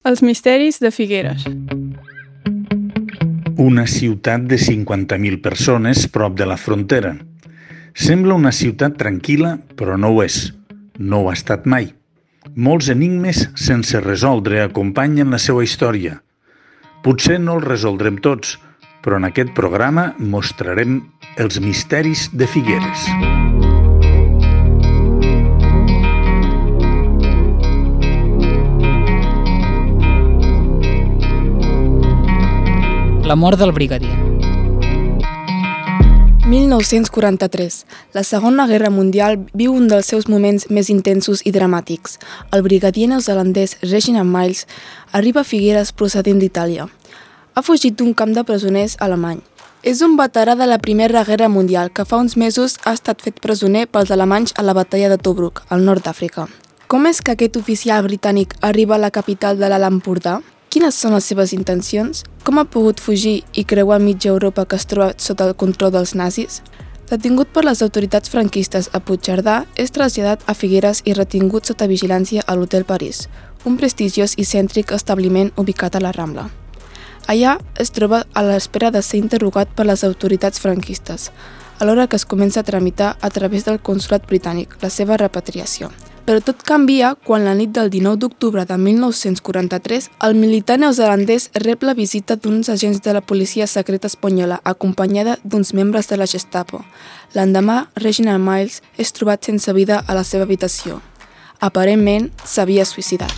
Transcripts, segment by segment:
Els misteris de Figueres. Una ciutat de 50.000 persones prop de la frontera. Sembla una ciutat tranquil·la, però no ho és. No ho ha estat mai. Molts enigmes sense resoldre acompanyen la seva història. Potser no els resoldrem tots, però en aquest programa mostrarem els misteris de Figueres. La mort del brigadier. 1943. La Segona Guerra Mundial viu un dels seus moments més intensos i dramàtics. El brigadier neozelandès Reginald Miles arriba a Figueres procedent d'Itàlia. Ha fugit d'un camp de presoners alemany. És un veterà de la Primera Guerra Mundial que fa uns mesos ha estat fet presoner pels alemanys a la batalla de Tobruk, al nord d'Àfrica. Com és que aquest oficial britànic arriba a la capital de l'Alt Empordà? Quines són les seves intencions? Com ha pogut fugir i creuar mitja Europa que es troba sota el control dels nazis? Detingut per les autoritats franquistes a Puigcerdà, és traslladat a Figueres i retingut sota vigilància a l'Hotel París, un prestigiós i cèntric establiment ubicat a la Rambla. Allà es troba a l'espera de ser interrogat per les autoritats franquistes, alhora que es comença a tramitar a través del consolat britànic la seva repatriació. Però tot canvia quan la nit del 19 d'octubre de 1943 el militar neozelandès rep la visita d'uns agents de la policia secreta espanyola acompanyada d'uns membres de la Gestapo. L'endemà, Reginald Miles és trobat sense vida a la seva habitació. Aparentment, s'havia suïcidat.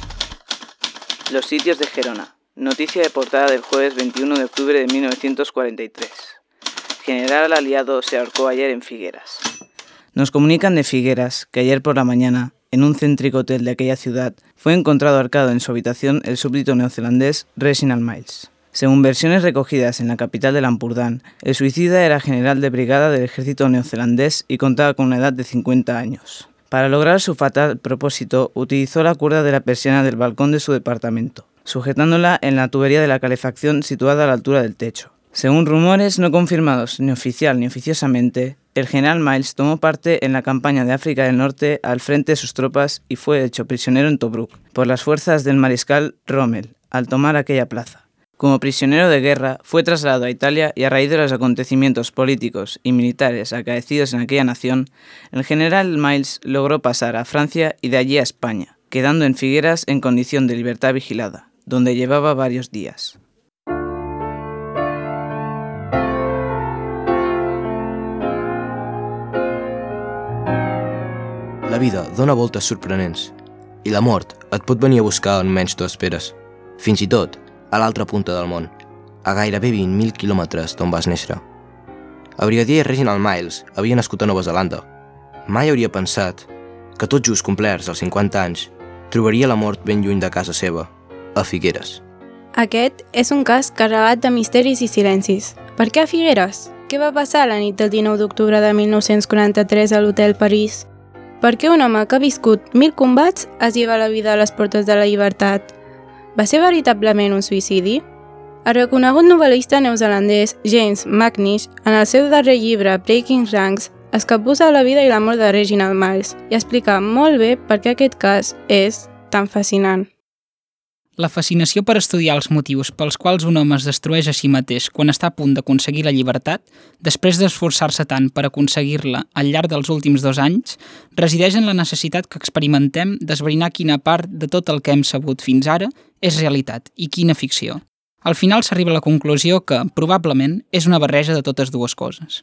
Los sitios de Gerona. Noticia de portada del jueves 21 de octubre de 1943. General aliado se ahorcó ayer en Figueras. Nos comunican de Figueras que ayer por la mañana, en un céntrico hotel de aquella ciudad, fue encontrado ahorcado en su habitación el súbdito neozelandés Reginald Miles. Según versiones recogidas en la capital del Ampurdán, el suicida era general de brigada del ejército neozelandés y contaba con una edad de 50 años. Para lograr su fatal propósito, utilizó la cuerda de la persiana del balcón de su departamento, sujetándola en la tubería de la calefacción situada a la altura del techo. Según rumores no confirmados ni oficial ni oficiosamente, el general Miles tomó parte en la campaña de África del Norte al frente de sus tropas y fue hecho prisionero en Tobruk por las fuerzas del mariscal Rommel al tomar aquella plaza. Como prisionero de guerra, fue trasladado a Italia y a raíz de los acontecimientos políticos y militares acaecidos en aquella nación, el general Miles logró pasar a Francia y de allí a España, quedando en Figueras en condición de libertad vigilada, donde llevaba varios días. La vida dona voltes sorprenents i la mort et pot venir a buscar on menys t'ho esperes, fins i tot a l'altra punta del món, a gairebé 20.000 quilòmetres d'on vas néixer. El brigadier Reginald Miles havia nascut a Nova Zelanda. Mai hauria pensat que tot just complerts els 50 anys trobaria la mort ben lluny de casa seva, a Figueres. Aquest és un cas carregat de misteris i silencis. Per què a Figueres? Què va passar la nit del 19 d'octubre de 1943 a l'Hotel París? Per què un home que ha viscut 1000 combats es lleva la vida a les portes de la llibertat? Va ser veritablement un suïcidi? El reconegut novel·lista neozelandès James Macnish, en el seu darrer llibre Breaking Ranks, es capbussa la vida i la mort de Reginald Miles i explica molt bé per què aquest cas és tan fascinant. La fascinació per estudiar els motius pels quals un home es destrueix a si mateix quan està a punt d'aconseguir la llibertat, després d'esforçar-se tant per aconseguir-la al llarg dels últims 2 anys, resideix en la necessitat que experimentem d'esbrinar quina part de tot el que hem sabut fins ara és realitat i quina ficció. Al final s'arriba a la conclusió que, probablement, és una barreja de totes dues coses.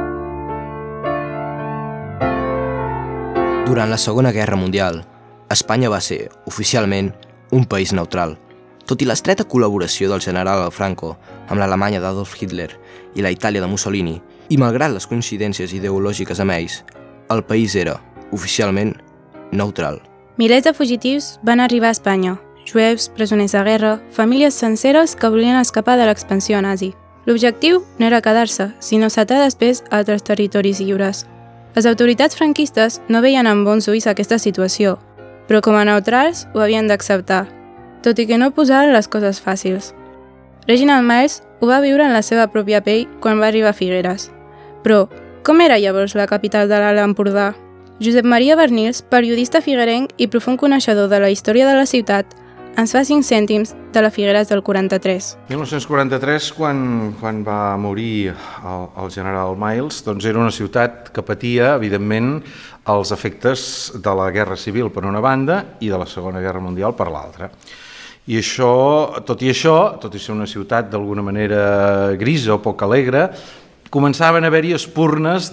Durant la Segona Guerra Mundial, Espanya va ser, oficialment, un país neutral. Tot i l'estreta col·laboració del general Franco amb l'Alemanya d'Adolf Hitler i la Itàlia de Mussolini, i malgrat les coincidències ideològiques amb ells, el país era, oficialment, neutral. Milers de fugitius van arribar a Espanya, jueus, presoners de guerra, famílies senceres que volien escapar de l'expansió nazi. L'objectiu no era quedar-se, sinó saltar després a altres territoris lliures. Les autoritats franquistes no veien amb bons ulls aquesta situació, però com a neutrals ho havien d'acceptar, tot i que no posaven les coses fàcils. Reginald Miles ho va viure en la seva pròpia pell quan va arribar a Figueres. Però, com era llavors la capital de l'Alt Empordà? Josep Maria Bernils, periodista figuerenc i profund coneixedor de la història de la ciutat, ens fa 5 cèntims de la Figueres del 43. 1943, quan va morir el general Miles, doncs era una ciutat que patia, evidentment, els efectes de la Guerra Civil per una banda i de la Segona Guerra Mundial per l'altra. I tot i ser una ciutat d'alguna manera grisa o poc alegre, començaven a haver-hi espurnes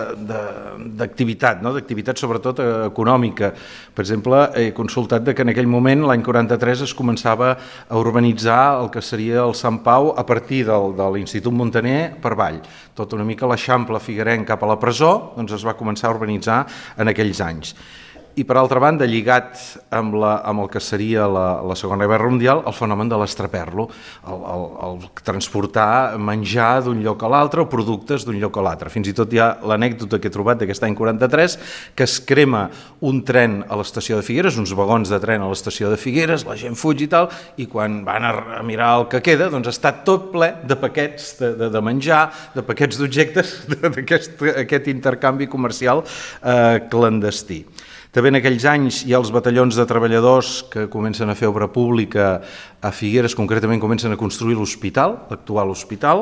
d'activitat, d'activitat sobretot econòmica. Per exemple, he consultat que en aquell moment, l'any 43, es començava a urbanitzar el que seria el Sant Pau a partir de l'Institut Muntaner per avall. Tot una mica l'Eixample figuerenc cap a la presó, doncs es va començar a urbanitzar en aquells anys. I per altra banda, lligat amb el que seria la Segona Guerra Mundial, el fenomen de l'estraperlo, el transportar menjar d'un lloc a l'altre o productes d'un lloc a l'altre. Fins i tot hi ha l'anècdota que he trobat d'aquest any 43, que es crema un tren a l'estació de Figueres, uns vagons de tren a l'estació de Figueres, la gent fuig i tal, i quan van a mirar el que queda, doncs està tot ple de paquets de menjar, de paquets d'objectes d'aquest intercanvi comercial clandestí. També en aquells anys hi ha els batallons de treballadors que comencen a fer obra pública a Figueres, concretament comencen a construir l'hospital, l'actual hospital,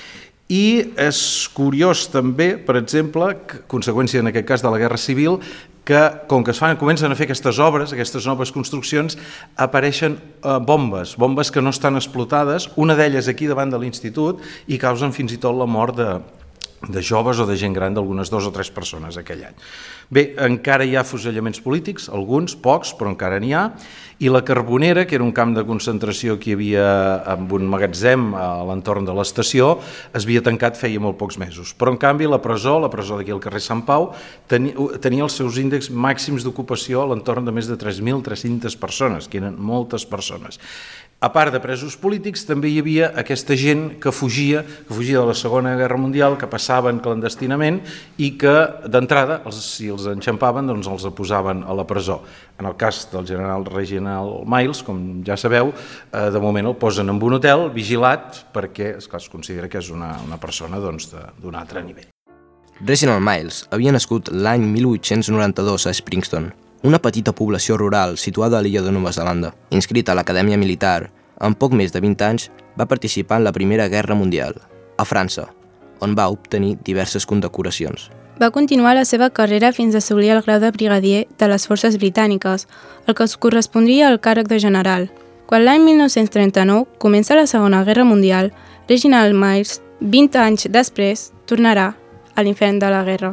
i és curiós també, per exemple, conseqüència en aquest cas de la Guerra Civil, que com que comencen a fer aquestes obres, aquestes noves construccions, apareixen bombes que no estan explotades, una d'elles aquí davant de l'institut, i causen fins i tot la mort de joves o de gent gran, d'algunes 2 o 3 persones aquell any. Bé, encara hi ha fusellaments polítics, alguns, pocs, però encara n'hi ha, i la Carbonera, que era un camp de concentració que hi havia amb un magatzem a l'entorn de l'estació, es havia tancat feia molt pocs mesos. Però, en canvi, la presó d'aquí al carrer Sant Pau, tenia els seus índexs màxims d'ocupació a l'entorn de més de 3.300 persones, que eren moltes persones. A part de presos polítics, també hi havia aquesta gent que fugia de la Segona Guerra Mundial, que passaven clandestinament i que, d'entrada, si els enxampaven, doncs els posaven a la presó. En el cas del general Reginald Miles, com ja sabeu, de moment el posen en un hotel vigilat perquè es considera que és una persona d'un altre nivell. Reginald Miles havia nascut l'any 1892 a Springstone, una petita població rural situada a l'illa de Nova Zelanda. Inscrit a l'Acadèmia Militar, amb poc més de 20 anys va participar en la Primera Guerra Mundial, a França, on va obtenir diverses condecoracions. Va continuar la seva carrera fins a assolir el grau de brigadier de les forces britàniques, el que es correspondria al càrrec de general. Quan l'any 1939 comença la Segona Guerra Mundial, Reginald Miles, 20 anys després, tornarà a l'infern de la guerra.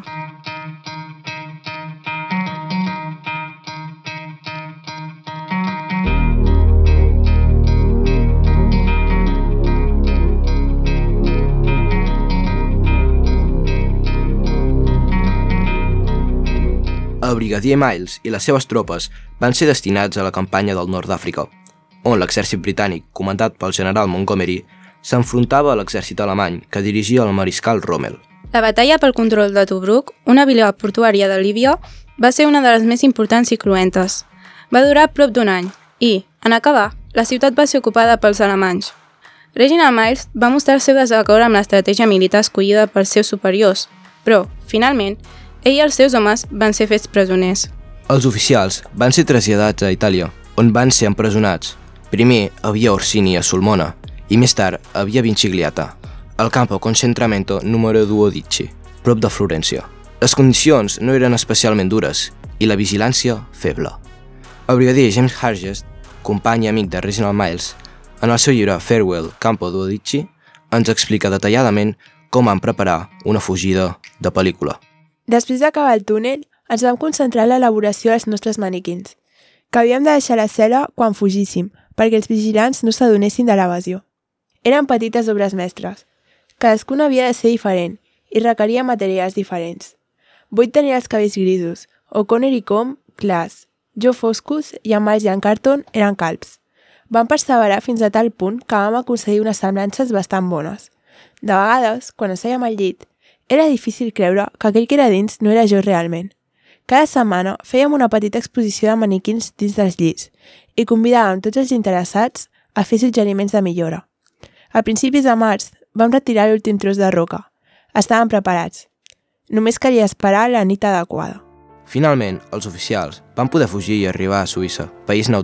El brigadier Miles i les seves tropes van ser destinats a la campanya del nord d'Àfrica, on l'exèrcit britànic, comandat pel general Montgomery, s'enfrontava a l'exèrcit alemany que dirigia el mariscal Rommel. La batalla pel control de Tobruk, una vila portuària de Líbia, va ser una de les més importants i cruentes. Va durar prop d'un any i, en acabar, la ciutat va ser ocupada pels alemanys. Reginald Miles va mostrar el seu desacord amb l'estratègia militar escollida pels seus superiors, però, finalment, ell i els seus homes van ser fets presoners. Els oficials van ser traslladats a Itàlia, on van ser empresonats. Primer havia Orsini a Sulmona i més tard havia Vincigliata, al campo concentramento número 12, prop de Florència. Les condicions no eren especialment dures i la vigilància feble. El brigadier James Hargest, company i amic de Reginald Miles, en el seu llibre Farewell, Campo 12, ens explica detalladament com van preparar una fugida de pel·lícula. Després d'acabar el túnel, ens vam concentrar en l'elaboració dels nostres maniquins, que havíem de deixar la cel·la quan fugíssim, perquè els vigilants no s'adonessin de l'evasió. Eren petites obres mestres. Cadascuna havia de ser diferent i requeria materials diferents. Boyd tenia els cabells grisos, O'Connor i Com, clars, Joe foscos i en Miles i en Carton eren calbs. Vam perseverar fins a tal punt que vam aconseguir unes semblances bastant bones. De vegades, quan assèiem al llit, era difícil creure que aquell que era dins no era jo realment. Cada setmana fèiem una petita exposició de maniquins dins dels llits i convidàvem tots els interessats a fer suggeriments de millora. A principis de març vam retirar l'últim tros de roca. Estàvem preparats. Només calia esperar la nit adequada. Finalment, els oficials van poder fugir i arribar a Suïssa, país neutral,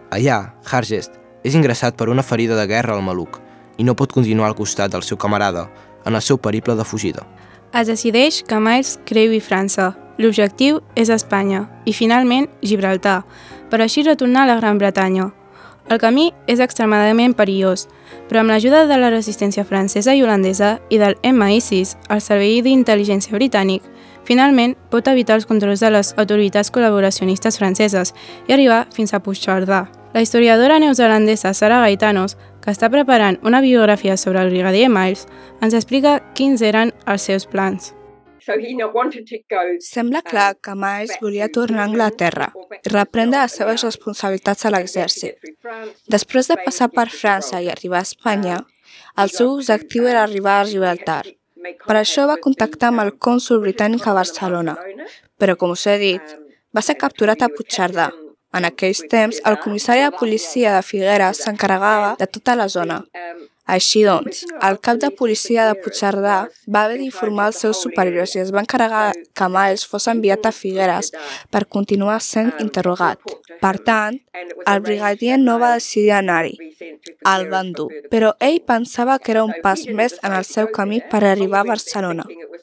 Allà, Hargest és ingressat per una ferida de guerra al maluc i no pot continuar al costat del seu camarada en el seu periple de fugida. Es decideix que Miles creui França. L'objectiu és Espanya i, finalment, Gibraltar, per així retornar a la Gran Bretanya. El camí és extremadament perillós, però amb l'ajuda de la resistència francesa i holandesa i del MI6, el servei d'intel·ligència britànic, finalment pot evitar els controls de les autoritats col·laboracionistes franceses i arribar fins a Puigcerdà. La historiadora neozelandesa Sarah Gaetanos, que està preparant una biografia sobre el brigadier Miles, ens explica quins eren els seus plans. Sembla clar que Miles volia tornar a Anglaterra i reprendre les seves responsabilitats a l'exèrcit. Després de passar per França i arribar a Espanya, el seu objectiu era arribar a Gibraltar. Per això va contactar amb el cònsol britànic a Barcelona, però, com us he dit, va ser capturat a Puigcerdà. En aquells temps, el comissari de policia de Figueres s'encarregava de tota la zona. Així doncs, el cap de policia de Puigcerdà va haver d'informar els seus superiors i es va encarregar que Miles fos enviat a Figueres per continuar sent interrogat. Per tant, el brigadier no va decidir anar-hi. El van dur, però ell pensava que era un pas més en el seu camí per arribar a Barcelona.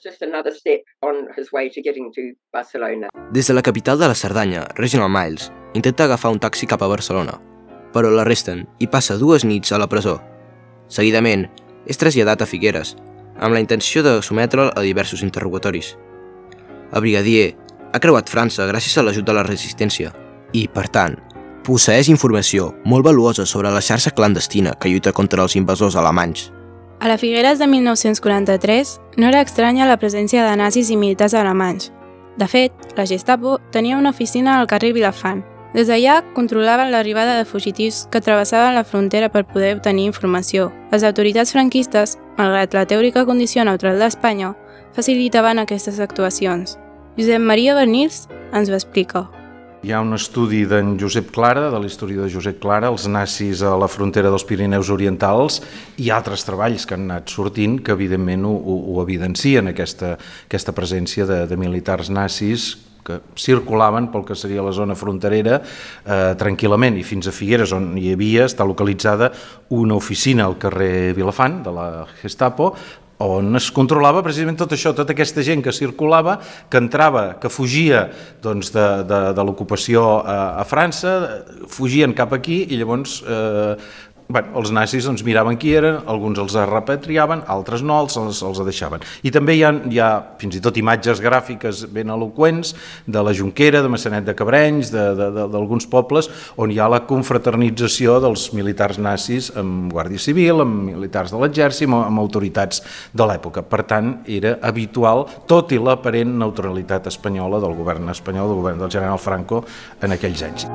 Des de la capital de la Cerdanya, Reginald Miles intenta agafar un taxi cap a Barcelona, però l'arresten i passa 2 nits a la presó. Seguidament, és traslladat a Figueres, amb la intenció de sometre'l a diversos interrogatoris. El brigadier ha creuat França gràcies a l'ajut de la resistència i, per tant, posseeix informació molt valuosa sobre la xarxa clandestina que lluita contra els invasors alemanys. A la Figueres de 1943 no era estranya la presència de nazis i militars alemanys. De fet, la Gestapo tenia una oficina al carrer Vilafant. Des d'allà controlaven l'arribada de fugitius que travessaven la frontera per poder obtenir informació. Les autoritats franquistes, malgrat la teòrica condició neutral d'Espanya, facilitaven aquestes actuacions. Josep Maria Bernils ens ho explica. Hi ha un estudi d'en Josep Clara, de l'historiador Josep Clara, els nazis a la frontera dels Pirineus Orientals, i altres treballs que han anat sortint que evidentment ho evidencien, aquesta presència de militars nazis que circulaven pel que seria la zona fronterera tranquil·lament, i fins a Figueres, on hi havia, està localitzada una oficina al carrer Vilafant de la Gestapo, on es controlava precisament tot això, tota aquesta gent que circulava, que entrava, que fugia de l'ocupació a França, fugien cap aquí i llavors els nazis miraven qui eren, alguns els repatriaven, altres no, els deixaven. I també hi ha fins i tot imatges gràfiques ben eloqüents de la Jonquera, de Maçanet de Cabrenys, d'alguns pobles, on hi ha la confraternització dels militars nazis amb Guàrdia Civil, amb militars de l'exèrcit, amb autoritats de l'època. Per tant, era habitual, tot i l'aparent neutralitat espanyola del govern espanyol, del govern del general Franco, en aquells anys.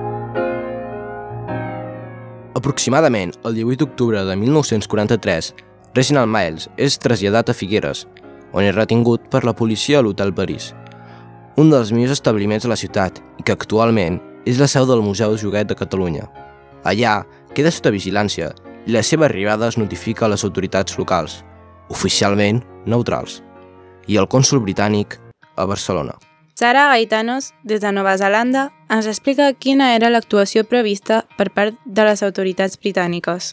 Aproximadament el 18 d'octubre de 1943, Reginald Miles és traslladat a Figueres, on és retingut per la policia a l'Hotel París, un dels millors establiments de la ciutat i que actualment és la seu del Museu de Joguet de Catalunya. Allà queda sota vigilància i la seva arribada es notifica a les autoritats locals, oficialment neutrals, i al cònsol britànic a Barcelona. Sarah Gaetanos, des de Nova Zelanda, ens explica quina era l'actuació prevista per part de les autoritats britàniques.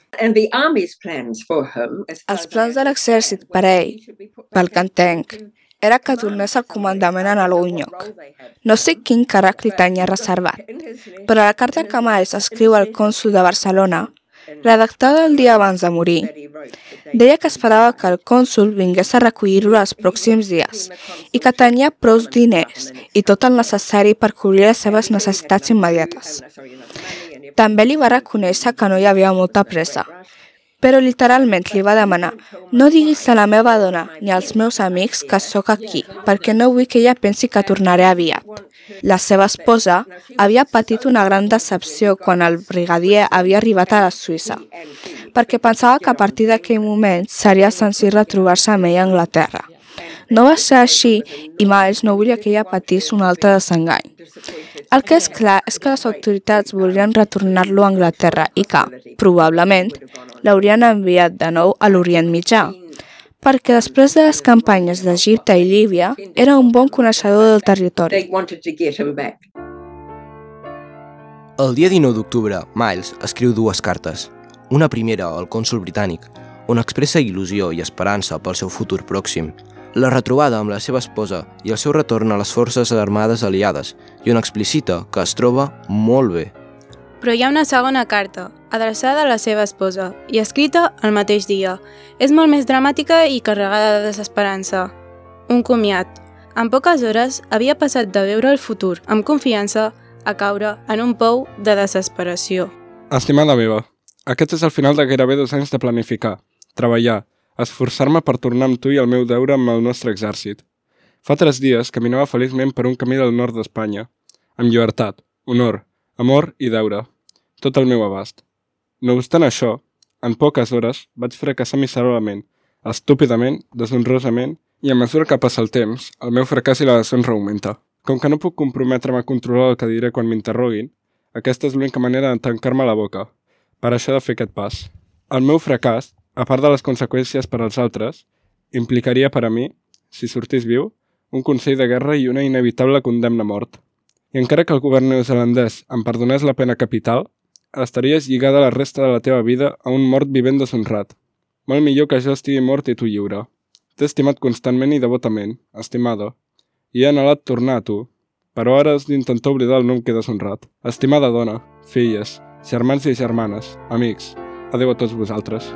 Els plans de l'exèrcit per ell, pel que entenc, era que tornés al comandament en algun lloc. No sé quin càrrec li tenia reservat, però la carta que Miles escriu al cònsol de Barcelona, redactada el dia abans de morir, deia que esperava que el cònsol vingués a recollir-lo els pròxims dies i que tenia prou diners i tot el necessari per cobrir les seves necessitats immediates. També li va reconèixer que no hi havia molta pressa, però literalment li va demanar: no diguis a la meva dona ni als meus amics que sóc aquí, perquè no vull que ella pensi que tornaré aviat. La seva esposa havia patit una gran decepció quan el brigadier havia arribat a la Suïssa, perquè pensava que a partir d'aquell moment seria senzill retrobar-se amb ella a Anglaterra. No va ser així i Miles no volia que ella patís un altre desengany. El que és clar és que les autoritats volien retornar-lo a Anglaterra i que, probablement, l'haurien enviat de nou a l'Orient Mitjà, perquè després de les campanyes d'Egipte i Líbia era un bon coneixedor del territori. El dia 19 d'octubre, Miles escriu 2 cartes. Una primera al cònsol britànic, on expressa il·lusió i esperança pel seu futur pròxim, la retrobada amb la seva esposa i el seu retorn a les forces armades aliades, i on explicita que es troba molt bé. Però hi ha una segona carta, adreçada a la seva esposa, i escrita el mateix dia. És molt més dramàtica i carregada de desesperança. Un comiat. En poques hores havia passat de veure el futur amb confiança a caure en un pou de desesperació. Estimada meva, aquest és el final de gairebé 2 anys de planificar, treballar, esforçar-me per tornar amb tu i el meu deure amb el nostre exèrcit. Fa 3 dies caminava feliçment per un camí del nord d'Espanya, amb llibertat, honor, amor i deure, tot al meu abast. No obstant això, en poques hores vaig fracassar miserablement, estúpidament, deshonrosament, i a mesura que passa el temps, el meu fracàs i la deshonra augmenta. Com que no puc comprometre'm a controlar el que diré quan m'interroguin, aquesta és l'única manera de tancar-me la boca. Per això he de fer aquest pas. El meu fracàs, a part de les conseqüències per als altres, implicaria per a mi, si sortís viu, un consell de guerra i una inevitable condemna a mort. I encara que el govern neozelandès em perdonés la pena capital, estaries lligada la resta de la teva vida a un mort vivent deshonrat. Molt millor que jo estigui mort i tu lliure. T'he estimat constantment i devotament, estimada, i he anhelat tornar a tu, però ara has d'intentar oblidar el nom que he deshonrat. Estimada dona, filles, germans i germanes, amics, adeu a tots vosaltres.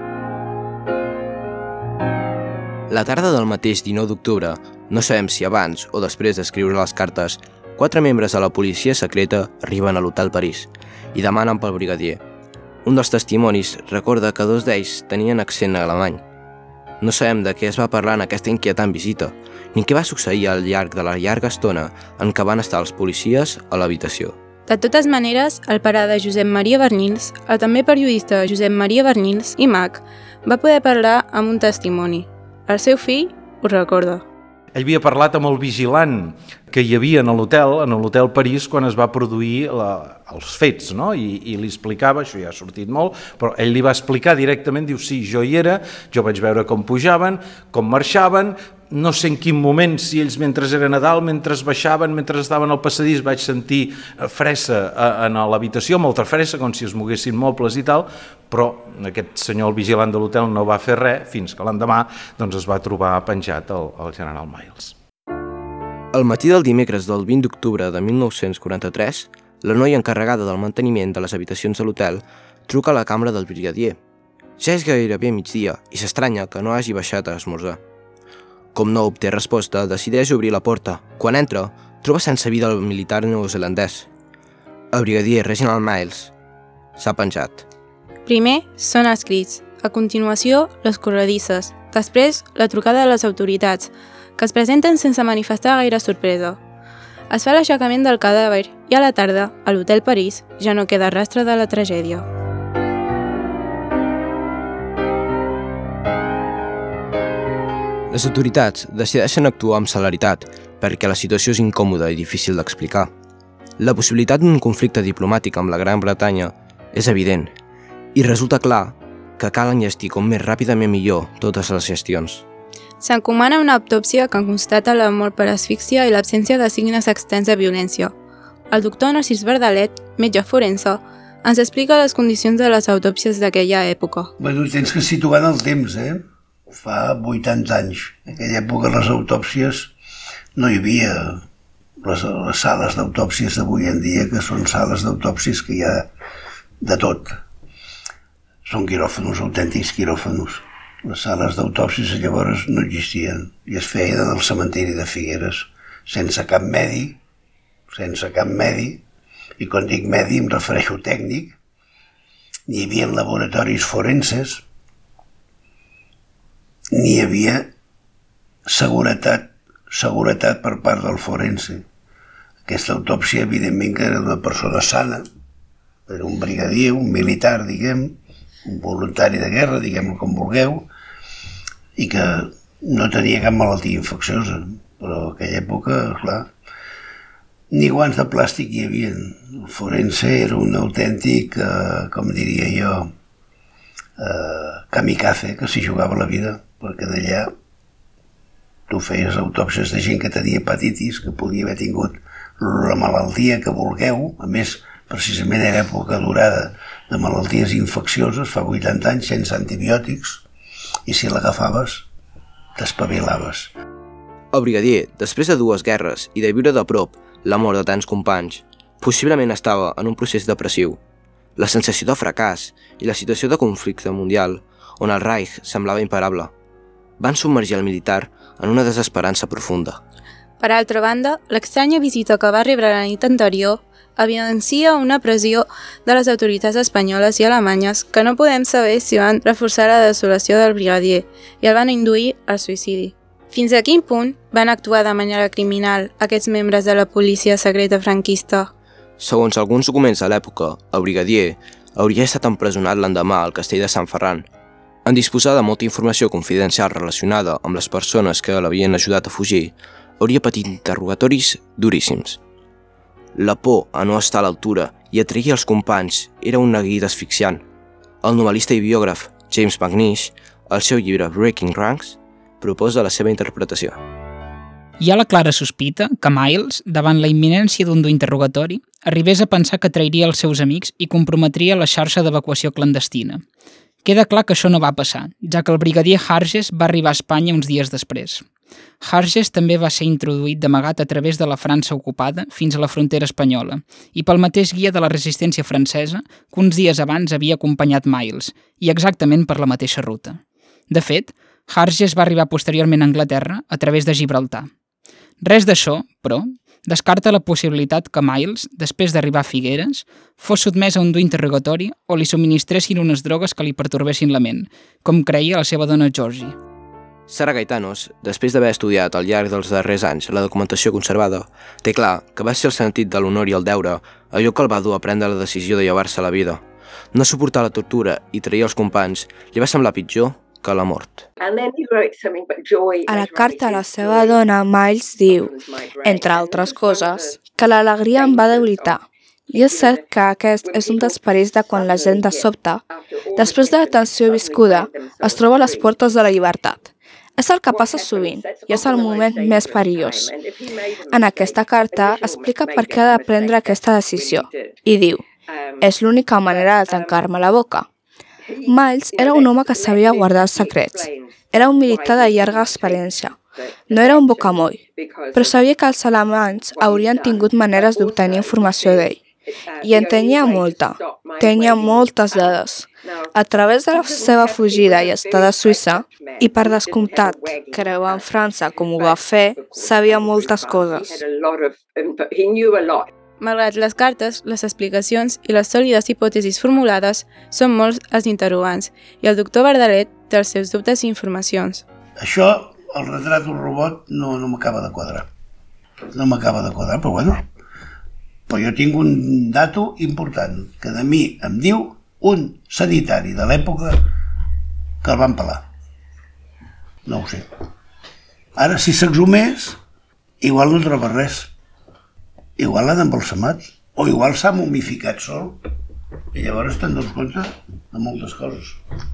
La tarda del mateix 19 d'octubre, no sabem si abans o després d'escriure les cartes, 4 membres de la policia secreta arriben a l'Hotel París i demanen pel brigadier. Un dels testimonis recorda que 2 d'ells tenien accent alemany. No sabem de què es va parlar en aquesta inquietant visita, ni què va succeir al llarg de la llarga estona en què van estar els policies a l'habitació. De totes maneres, el pare de Josep Maria Bernils, el també periodista Josep Maria Bernils i mag, va poder parlar amb un testimoni. El seu fill ho recorda. Ell havia parlat amb el vigilant que hi havia en l'hotel París, quan es va produir els fets, no? I li explicava, això ja ha sortit molt, però ell li va explicar directament, diu, sí, jo hi era, jo vaig veure com pujaven, com marxaven, no sé en quin moment, si ells mentre era Nadal, mentre baixaven, mentre estaven al passadís, vaig sentir fressa en l'habitació, molta fressa, com si es moguessin mobles i tal, però aquest senyor, el vigilant de l'hotel, no va fer res, fins que l'endemà doncs, es va trobar penjat el general Miles. Al matí del dimecres del 20 d'octubre de 1943, la noia encarregada del manteniment de les habitacions de l'hotel truca a la cambra del brigadier. Ja és gairebé migdia i s'estranya que no hagi baixat a esmorzar. Com no obté resposta, decideix obrir la porta. Quan entra, troba sense vida el militar neozelandès. El brigadier Reginald Miles s'ha penjat. Primer són els crits, a continuació les corredisses, després la trucada de les autoritats, que es presenten sense manifestar gaire sorpresa. Es fa l'aixecament del cadàver i a la tarda, a l'Hotel París, ja no queda rastre de la tragèdia. Les autoritats decideixen actuar amb celeritat perquè la situació és incòmoda i difícil d'explicar. La possibilitat d'un conflicte diplomàtic amb la Gran Bretanya és evident i resulta clar que cal enllestir com més ràpidament millor totes les gestions. S'encomana una autòpsia que constata la mort per asfíxia i l'absència de signes externs de violència. El doctor Narcís Verdalet, metge forense, ens explica les condicions de les autòpsies d'aquella època. Bueno, tens que situar en el temps, Fa 80 anys. En aquella època les autòpsies no hi havia les sales d'autòpsies d'avui en dia, que són sales d'autòpsies que hi ha de tot. Són quiròfanos, autèntics quiròfanos. Les sales d'autòpsies llavors no existien i es feien en el cementiri de Figueres, sense cap medi, i quan dic medi em refereixo tècnic. Ni hi havia laboratoris forenses, ni hi havia seguretat per part del forense. Aquesta autòpsia, evidentment, que era d'una persona sana, era un brigadier, un militar, diguem, un voluntari de guerra, diguem-ho com vulgueu, i que no tenia cap malaltia infecciosa, però en aquella època, clar, ni guants de plàstic hi havia. El forense era un autèntic, com diria jo, kamikaze, que s'hi jugava la vida, perquè d'allà tu feies autòpsies de gent que tenia hepatitis, que podia haver tingut la malaltia que vulgueu, a més precisament en època durada de malalties infeccioses, fa 80 anys, sense antibiòtics, i si l'agafaves, t'espavilaves. El brigadier, després de 2 guerres i de viure de prop la mort de tants companys, possiblement estava en un procés depressiu. La sensació de fracàs i la situació de conflicte mundial, on el Reich semblava imparable, van submergir el militar en una desesperança profunda. Per altra banda, l'estranya visita que va rebre la nit anterior evidencia una pressió de les autoritats espanyoles i alemanyes que no podem saber si van reforçar la desolació del brigadier i el van induir al suïcidi. Fins a quin punt van actuar de manera criminal aquests membres de la policia secreta franquista? Segons alguns documents de l'època, el brigadier hauria estat empresonat l'endemà al castell de Sant Ferran. En disposar de molta informació confidencial relacionada amb les persones que l'havien ajudat a fugir, hauria patit interrogatoris duríssims. La por a no estar a l'altura i atrair els companys era un neguit asfixiant. El novel·lista i biògraf James McNeish, al seu llibre Breaking Ranks, proposa la seva interpretació. Hi ha la clara sospita que Miles, davant la imminència d'un dur interrogatori, arribés a pensar que trairia els seus amics i comprometria la xarxa d'evacuació clandestina. Queda clar que això no va passar, ja que el brigadier Harges va arribar a Espanya uns dies després. Harges també va ser introduït d'amagat a través de la França ocupada fins a la frontera espanyola i pel mateix guia de la resistència francesa que uns dies abans havia acompanyat Miles, i exactament per la mateixa ruta. De fet, Harges va arribar posteriorment a Anglaterra a través de Gibraltar. Res d'això, però, descarta la possibilitat que Miles, després d'arribar a Figueres, fos sotmès a un dur interrogatori o li subministressin unes drogues que li pertorbessin la ment, com creia la seva dona Georgie. Sara Gaetanos, després d'haver estudiat al llarg dels darrers anys la documentació conservada, té clar que va ser el sentit de l'honor i el deure allò que el va dur a prendre la decisió de llevar-se la vida. No suportar la tortura i trair els companys li va semblar pitjor que la mort. A la carta a la seva dona, Miles diu, entre altres coses, que l'alegria em va debilitar. I és cert que aquest és un dels perills de quan la gent de sobte, després de la tensió viscuda, es troba a les portes de la llibertat. És el que passa sovint i és el moment més perillós. En aquesta carta explica per què ha de prendre aquesta decisió i diu, és l'única manera de tancar-me la boca. Miles era un home que sabia guardar els secrets. Era un militar de llarga experiència. No era un bocamoll, però sabia que els alemanys haurien tingut maneres d'obtenir informació d'ell. I en tenia molta. Tenia moltes dades. A través de la seva fugida i estada a Suïssa, i per descomptat, creuar en França com ho va fer, sabia moltes coses. Malgrat les cartes, les explicacions i les sòlides hipòtesis formulades, són molts els interrogants i el doctor Verdalet té els seus dubtes i informacions. Això, el retrat d'un robot, no m'acaba de quadrar. No m'acaba de quadrar, però bueno. Però jo tinc un dato important, que de mi em diu un sanitari de l'època que el van pelar. No ho sé. Ara, si s'exhumés, igual no troba res. Igual l'han embalsamat, o igual s'ha momificat sol, i llavors te'n dones compte de moltes coses.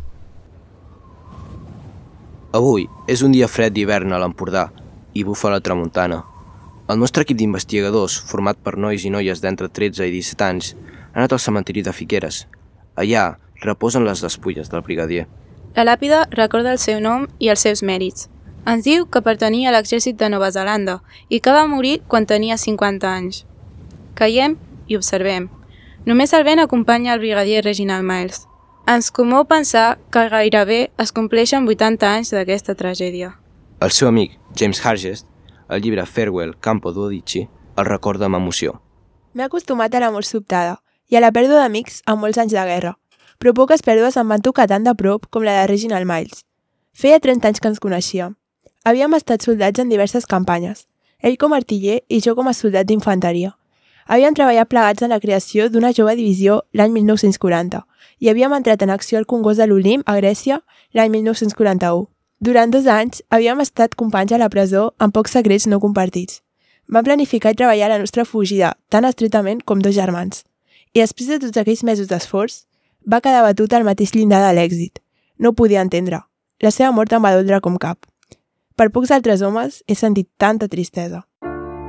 Avui és un dia fred d'hivern a l'Empordà i bufa la tramuntana. El nostre equip d'investigadors, format per nois i noies d'entre 13 i 17 anys, ha anat al cementiri de Figueres. Allà reposen les despulles del brigadier. La làpida recorda el seu nom i els seus mèrits. Ens diu que pertanyia a l'exèrcit de Nova Zelanda i que va morir quan tenia 50 anys. Caiem i observem. Només el vent acompanya el brigadier Reginald Miles. Ens comou pensar que gairebé es compleixen 80 anys d'aquesta tragèdia. El seu amic, James Harges, al llibre Farewell, Campo d'Udici, el recorda amb emoció. M'he acostumat a la mort sobtada i a la pèrdua d'amics amb molts anys de guerra, però poques pèrdues em van tocar tan de prop com la de Reginald Miles. Feia 30 anys que ens coneixíem. Havíem estat soldats en diverses campanyes, ell com a artiller i jo com a soldat d'infanteria. Havíem treballat plegats en la creació d'una jove divisió l'any 1940 i havíem entrat en acció al Congost de l'Olimp, a Grècia, l'any 1941. Durant 2 anys havíem estat companys a la presó amb pocs secrets no compartits. Vam planificar i treballar la nostra fugida tan estretament com 2 germans. I després de tots aquells mesos d'esforç, va quedar batut al mateix llindar de l'èxit. No ho podia entendre. La seva mort em va doldre com cap. Per pocs altres homes he sentit tanta tristesa.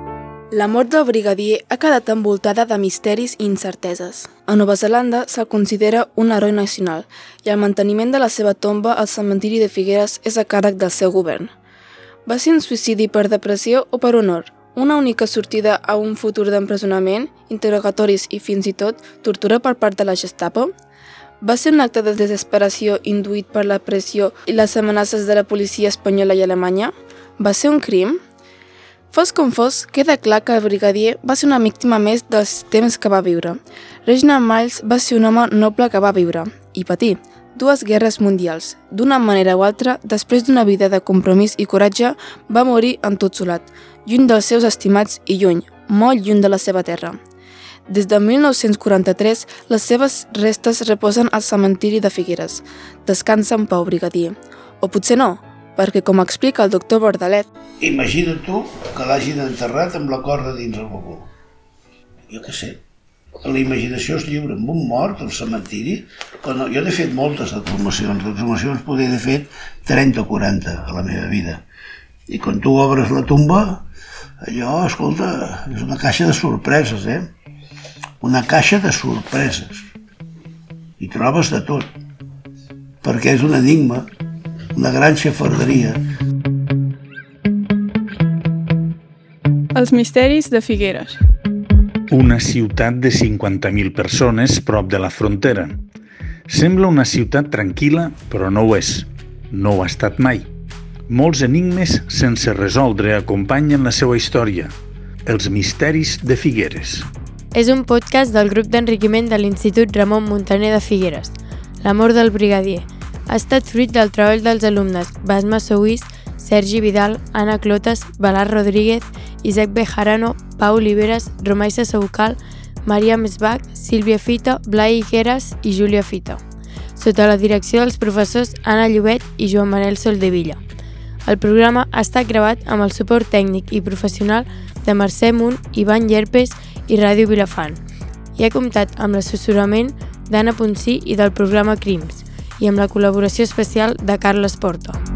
La mort del brigadier ha quedat envoltada de misteris i incerteses. A Nova Zelanda se'l considera un heroi nacional i el manteniment de la seva tomba al cementiri de Figueres és a càrrec del seu govern. Va ser un suïcidi per depressió o per honor? Una única sortida a un futur d'empresonament, interrogatoris i fins i tot tortura per part de la Gestapo? Va ser un acte de desesperació induït per la pressió i les amenaces de la policia espanyola i alemanya? Va ser un crim? Fos com fos, queda clar que el brigadier va ser una víctima més dels temps que va viure. Reginald Miles va ser un home noble que va viure i patir 2 guerres mundials. D'una manera o altra, després d'una vida de compromís i coratge, va morir entotsolat, lluny dels seus estimats i lluny, molt lluny de la seva terra. Des de 1943, les seves restes reposen al cementiri de Figueres. Descansa en pau, brigadier. O potser no, perquè, com explica el doctor Bordalet... Imagina't tu que l'hagin enterrat amb la corda dins el vagó. Jo què sé, la imaginació és lliure. Amb un mort al cementiri... Jo n'he fet moltes exhumacions poder haver fet 30 o 40 a la meva vida. I quan tu obres la tumba, allò, escolta, és una caixa de sorpreses, Una caixa de sorpreses. Hi trobes de tot. Perquè és un enigma, una gran xafarderia. Els misteris de Figueres. Una ciutat de 50.000 persones prop de la frontera. Sembla una ciutat tranquil·la, però no ho és. No ho ha estat mai. Molts enigmes sense resoldre acompanyen la seva història. Els misteris de Figueres. És un podcast del grup d'enriquiment de l'Institut Ramon Muntaner de Figueres. L'amor del brigadier. Ha estat fruit del treball dels alumnes Basma Souís, Sergi Vidal, Anna Clotas, Balart Rodríguez, Isaac Bejarano, Pau Oliveres, Romaisa Saucal, Maria Mesbach, Sílvia Fita, Blai Higueras i Júlia Fita, sota la direcció dels professors Anna Llobet i Joan Manel Soldevilla. El programa ha estat gravat amb el suport tècnic i professional de Mercè Munt, Ivan Llerpes i Ràdio Vilafant, i ha comptat amb l'assessorament d'Anna Ponsí i del programa Crims, i amb la col·laboració especial de Carles Porta.